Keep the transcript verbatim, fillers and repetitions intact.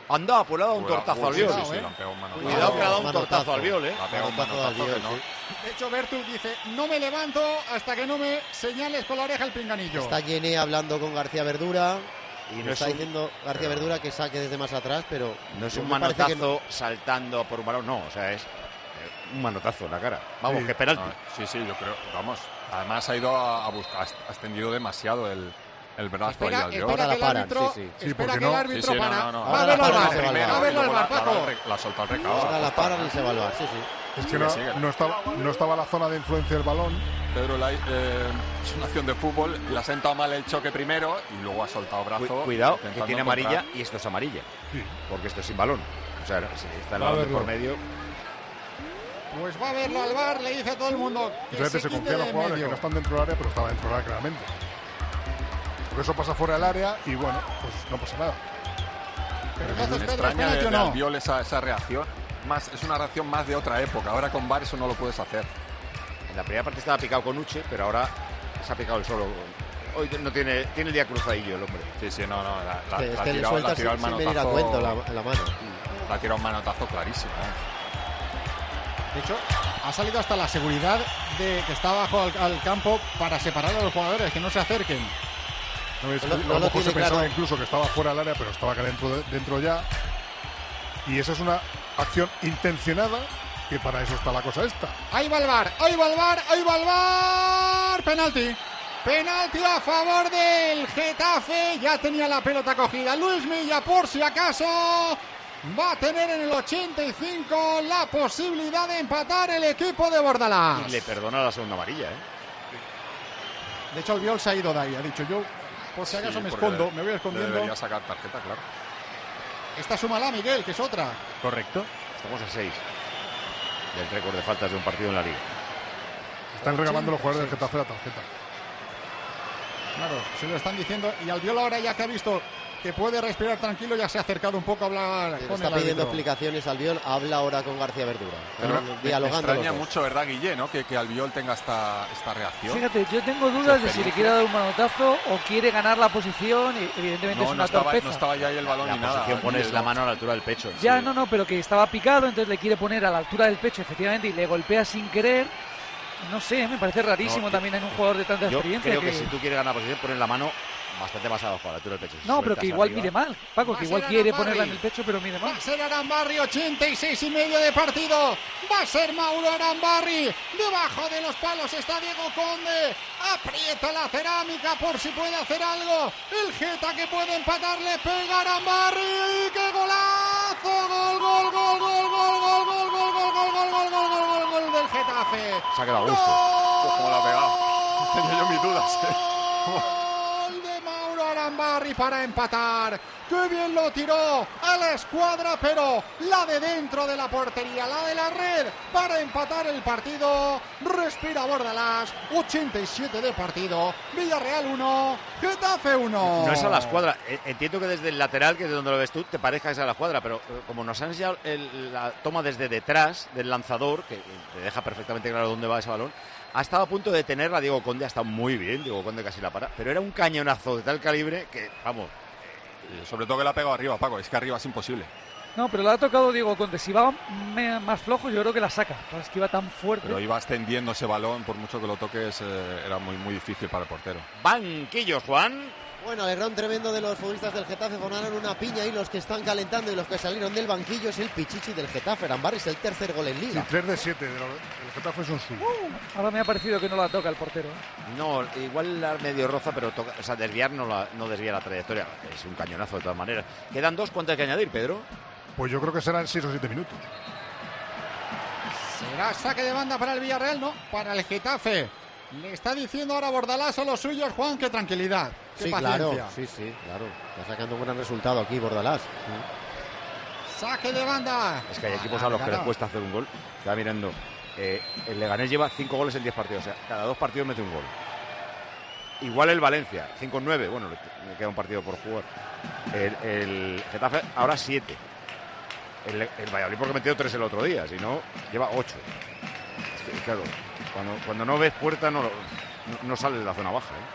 Anda, pues le ha dado un tortazo al Biol. Cuidado que le ha dado un tortazo al Biol, ¿eh? Le ha pegado un manotazo que no. De hecho, Bertu dice, no me levanto hasta que no me señales con la oreja el pinganillo. Está Yené hablando con García Verdura. Y no no está es un, diciendo García pero, Verdura que saque desde más atrás, pero... No es un manotazo no. saltando por un balón, no, o sea, es un manotazo en la cara. Vamos, sí. que penalti. Ah, sí, sí, yo creo, vamos. Además ha ido a, a buscar, ha extendido demasiado el, el brazo espera, ahí al Biol. Espera que el paran, árbitro, sí, sí. espera sí, que el no, árbitro sí, sí, para. no, no, no. Va a verlo al bar, primero, va a verlo al bar, Paco. La ha soltado el recado. Ahora la paran y se va al bar, sí, sí. Es que no, no, estaba, no estaba la zona de influencia del balón. Pedro Lai, eh, es una acción de fútbol, le ha sentado mal el choque primero y luego ha soltado brazo. Cu cuidado, que tiene amarilla encontrar. y esto es amarilla. Sí. Porque esto es sin balón. O sea, si está el va balón por medio. Pues va a verlo al bar, le dice a todo el mundo. Que se, se confían los jugadores medio. que no están dentro del área, pero estaba dentro del área claramente. Por eso pasa fuera del área y bueno, pues no pasa nada. Pero entonces, me Pedro, extraña de, de de no? Albiol esa, esa reacción. Más, es una reacción más de otra época. Ahora con V A R eso no lo puedes hacer. En la primera parte estaba picado con Uche, pero ahora se ha picado el solo. Hoy no tiene, tiene el día cruzadillo el hombre. Sí, sí, no, no. La, la, es la que ha le tirado, suelta la tirado sin, el sin venir a manotazo. cuento la, la mano. La ha tirado un manotazo clarísimo. ¿eh? De hecho, ha salido hasta la seguridad de que está bajo al, al campo para separar a los jugadores, que no se acerquen. No, es, no, a no lo lo mejor se tiene pensaba claro. incluso que estaba fuera del área, pero estaba acá dentro, de, dentro ya. Y esa es una acción intencionada, que para eso está la cosa esta. Ahí va el bar, ahí va el bar, ahí va el bar. Penalti. Penalti a favor del Getafe. Ya tenía la pelota cogida Luis Milla por si acaso. Va a tener en el ochenta y cinco la posibilidad de empatar el equipo de Bordalás. Y le perdona la segunda amarilla, ¿eh? De hecho, el Biol se ha ido de ahí. Ha dicho, yo por si acaso Sí, me porque escondo, me voy escondiendo. Debería sacar tarjeta, claro. Esta súmala, Miguel, que es otra. Correcto. Estamos a seis del récord de faltas de un partido en la liga. Están reclamando los jugadores del Getafe la tarjeta. Claro, se lo están diciendo. Y al Biol ahora, ya que ha visto que puede respirar tranquilo, ya se ha acercado un poco a hablar Le con está el pidiendo árbitro. explicaciones al Biol, habla ahora con García Verdura. Pero Están me, dialogando me extraña los dos. mucho, ¿verdad, Guille? ¿no? Que, que Albiol tenga esta, esta reacción. Fíjate, yo tengo dudas de si le quiere dar un manotazo o quiere ganar la posición y evidentemente No, es no una estaba, torpeza. no estaba ya ahí el balón La ni nada. posición pones Eso. la mano a la altura del pecho. Ya, sí. no, no, pero que estaba picado, entonces le quiere poner a la altura del pecho, efectivamente, y le golpea sin querer. No sé, me parece rarísimo No, yo- también en un jugador de tanta Yo experiencia. creo que... que- si tú quieres ganar posición, pones la mano bastante más abajo a la altura del pecho. Si No, pero sueltas que igual arriba- mide mal, Paco, Va que a igual ser quiere Arambarri. ponerla en el pecho, pero mide Va mal. a ser Arambarri, ochenta y seis y medio de partido. Va a ser Mauro Arambarri. Debajo de los palos está Diego Conde. Aprieta la cerámica por si puede hacer algo. El Geta que puede empatar, le pega Arambarri. ¡Qué golazo! Gol, gol, gol, gol, gol, gol, gol, gol, gol, gol, gol, gol, gol, gol, gol, gol del Getafe. Se ha quedado a gusto. Pues cómo la ha pegado. Tenía yo mis dudas. ¿eh? Gol de Mauro Arambarri para empatar. ¡Qué bien lo tiró a la escuadra! Pero la de dentro de la portería, la de la red, para empatar el partido. Respira Bordalás. ochenta y siete de partido. Villarreal uno, Getafe uno. No es a la escuadra. E- Entiendo que desde el lateral, que es de donde lo ves tú, te parezca que es a la escuadra, pero eh, como nos han enseñado el- la toma desde detrás del lanzador, que eh, te deja perfectamente claro dónde va ese balón, ha estado a punto de tenerla Diego Conde, ha estado muy bien, Diego Conde casi la para, pero era un cañonazo de tal calibre que, vamos, Y sobre todo que la ha pegado arriba, Paco. Es que arriba es imposible. No, pero la ha tocado Diego Conde. Si va me- más flojo, yo creo que la saca. Pero es que iba tan fuerte. Pero iba extendiendo ese balón, por mucho que lo toques, eh, era muy, muy difícil para el portero. banquillos, Juan. Bueno, alegrón tremendo de los futbolistas del Getafe. Formaron una piña y los que están calentando y los que salieron del banquillo es el Pichichi del Getafe. Arambarri es el tercer gol en Sí, Liga. tres de siete de los, del Getafe son suyos. Ahora me ha parecido que no la toca el portero. ¿eh? No, igual la medio roza, pero toca, o sea, desviar no, la, no desvía la trayectoria. Es un cañonazo de todas maneras. Quedan dos, ¿cuánto hay que añadir, Pedro? Pues yo creo que serán seis o siete minutos. ¿Será saque de banda para el Villarreal? No, para el Getafe. Le está diciendo ahora Bordalás a los suyos, Juan, que tranquilidad, que Sí, paciencia. claro, sí, sí, claro. Está sacando un gran resultado aquí Bordalás. Saque de banda. Es que hay equipos a los que les cuesta hacer un gol. Estaba mirando. Eh, el Leganés lleva cinco goles en diez partidos. O sea, cada dos partidos mete un gol. Igual el Valencia, cinco en nueve. Bueno, le queda un partido por jugar. El, el Getafe ahora siete. El, el Valladolid porque metió tres el otro día. Si no, lleva ocho. Es que, claro, cuando, cuando no ves puerta no, no, no sales de la zona baja, ¿eh?